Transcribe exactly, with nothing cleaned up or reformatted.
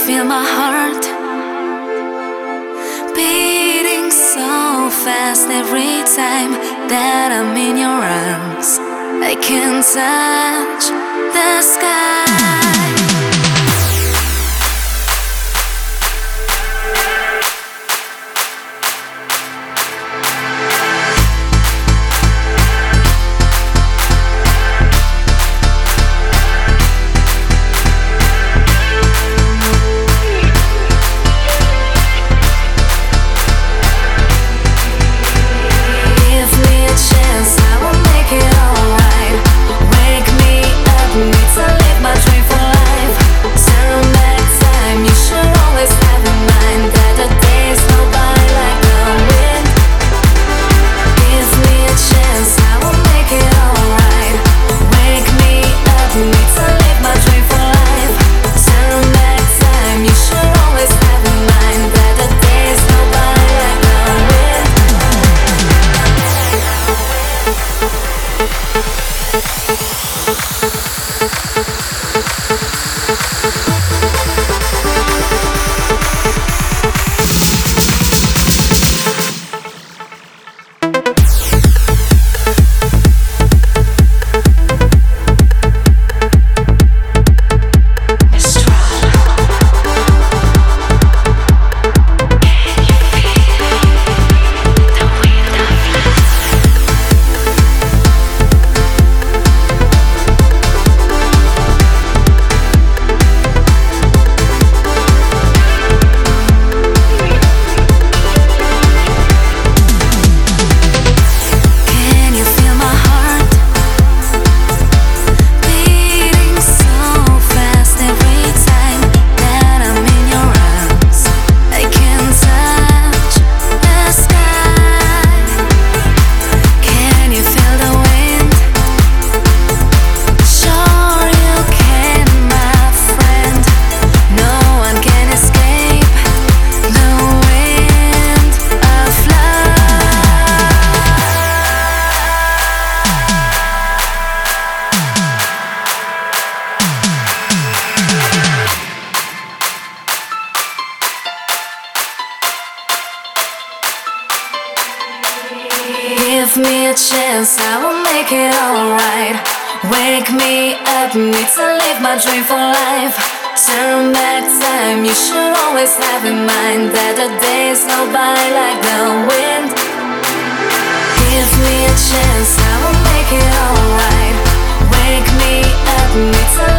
feel my heart beating so fast every time that I'm in your arms? I can touch the sky. Give me a chance, I will make it alright. Wake me up, need to live my dream for life. Turn back time, you should always have in mind that the days go by like the wind. Give me a chance, I will make it alright. Wake me up, need to